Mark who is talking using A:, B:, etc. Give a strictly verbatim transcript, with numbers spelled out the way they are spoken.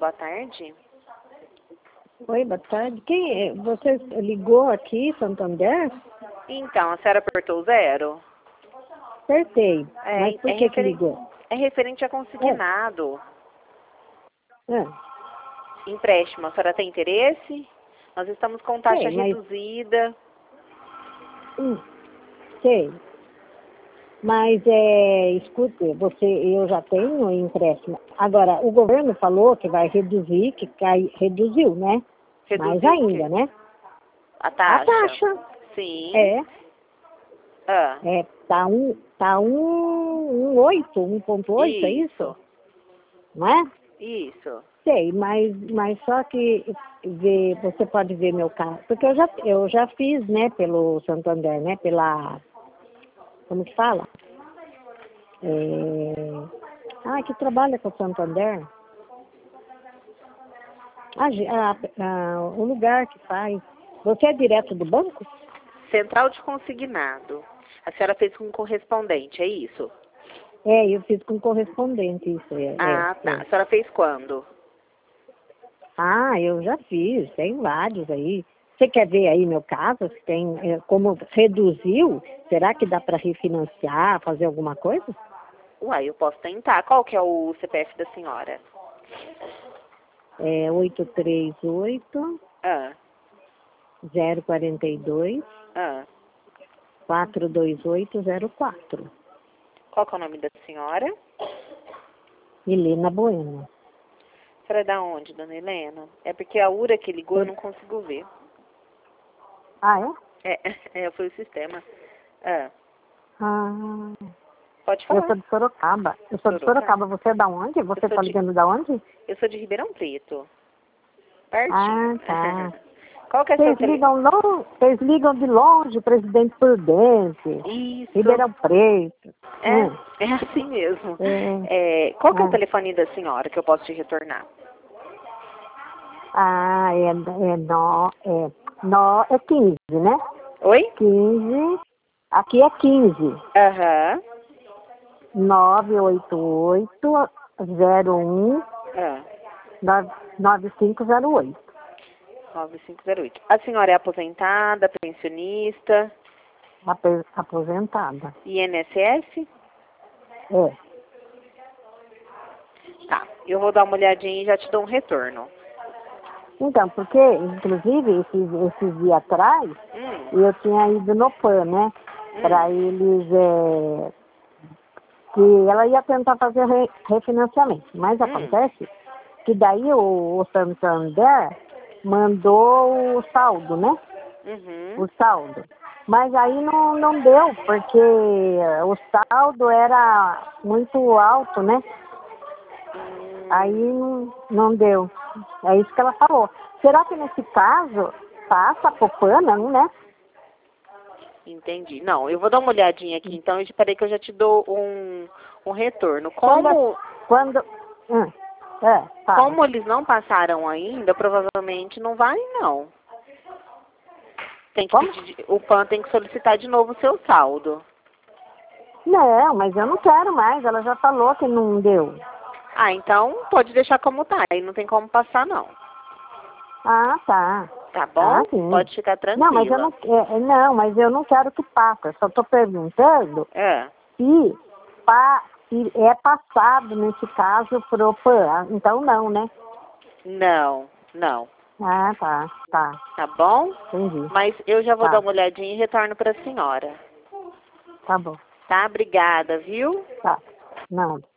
A: boa tarde.
B: Oi, boa tarde. Quem é? Você ligou aqui, Santander?
A: Então, a senhora apertou o zero?
B: Acertei.
A: É,
B: Mas por
A: é
B: que que
A: referen-
B: ligou?
A: É referente a consignado.
B: É.
A: Empréstimo, a senhora tem interesse? Nós estamos com taxa
B: Sei, mas...
A: reduzida.
B: Hum, sei. Mas, é, escute, você, eu já tenho empréstimo. Agora, o governo falou que vai reduzir, que cai, reduziu, né?
A: Reduziu
B: Mais
A: o
B: ainda,
A: quê?
B: né?
A: A taxa?
B: A taxa.
A: Sim.
B: É,
A: Ah,
B: é, tá um, tá um, um oito, um ponto oito, é isso?
A: isso.
B: Não é?
A: Isso.
B: Sei, mas, mas só que ver, você pode ver meu carro, porque eu já, eu já fiz, né, pelo Santander, né, pela, como que fala? É, ah, que trabalha com o Santander. A, ge- a, a, o lugar que faz. Você é direto do banco?
A: Central de consignado. A senhora fez com correspondente, é isso?
B: É, eu fiz com correspondente, isso é. é,
A: Ah, tá.
B: é.
A: A senhora fez quando?
B: Ah, eu já fiz, tem vários aí. Você quer ver aí meu caso? Se tem, é, como reduziu, será que dá para refinanciar, fazer alguma coisa?
A: Uai, eu posso tentar. Qual que é o C P F da senhora?
B: É oito três oito,
A: Ah,
B: zero quatro dois,
A: ah.
B: quatro dois oito zero quatro.
A: Qual que é o nome da senhora?
B: Helena Bueno.
A: A senhora é da onde, dona Helena? É porque a URA que ligou eu não consigo ver.
B: Ah, é?
A: É, é foi o sistema. Ah,
B: Ah,
A: pode
B: eu
A: falar.
B: sou de Sorocaba. Eu sou de
A: Sorocaba.
B: Sorocaba. Você é da onde? Você
A: Eu sou
B: tá
A: de,
B: ligando da onde?
A: eu sou de Ribeirão Preto. Pertinho.
B: Ah, tá.
A: Qual que é seu
B: Vocês
A: telefone?
B: ligam, long... Vocês ligam de longe, Presidente Prudente,
A: Isso.
B: Ribeirão Preto. Hum.
A: É, é assim mesmo.
B: É.
A: É, qual que é o
B: Ah,
A: telefone da senhora que eu posso te retornar?
B: ah, é, é, no, é, no, é quinze, né?
A: Oi?
B: quinze. Aqui é quinze.
A: Aham.
B: nove oito oito zero um
A: Ah,
B: nove cinco zero oito.
A: nove cinco zero oito. A senhora é aposentada, pensionista,
B: Ape- Aposentada.
A: I N S S?
B: É.
A: Tá, eu vou dar uma olhadinha e já te dou um retorno.
B: Então, porque, inclusive, esses, esses dias atrás,
A: Hum,
B: eu tinha ido no P A N, né? Para
A: hum,
B: eles, é, que ela ia tentar fazer re, refinanciamento. Mas
A: hum.
B: acontece que daí o, o Santander mandou o saldo, né?
A: Uhum.
B: O saldo. Mas aí não, não deu, porque o saldo era muito alto, né? Aí
A: Hum,
B: não, não deu. É isso que ela falou. Será que nesse caso passa a popana, não, né?
A: entendi. Não, eu vou dar uma olhadinha aqui então e peraí que eu já te dou um, um retorno.
B: Quando,
A: Como,
B: quando, hum, é, fala.
A: como eles não passaram ainda, provavelmente não vai não. Tem que
B: Como?
A: pedir, o P A N tem que solicitar de novo o seu saldo.
B: Não, mas eu não quero mais. Ela já falou que não deu.
A: Ah, então pode deixar como tá, aí não tem como passar não.
B: Ah, tá.
A: Tá
B: Ah,
A: bom?
B: sim.
A: Pode ficar
B: Não, mas eu
A: tranquila.
B: não, é, não, mas eu não quero que passe. Eu só estou perguntando
A: É.
B: se, pa, se é passado, nesse caso, pro P A N. Então não, né?
A: Não, não.
B: Ah, tá, tá.
A: Tá bom?
B: Entendi.
A: Mas eu já vou dar
B: Tá,
A: uma olhadinha e retorno para a senhora.
B: tá bom.
A: Tá? Obrigada, viu?
B: Tá. Não.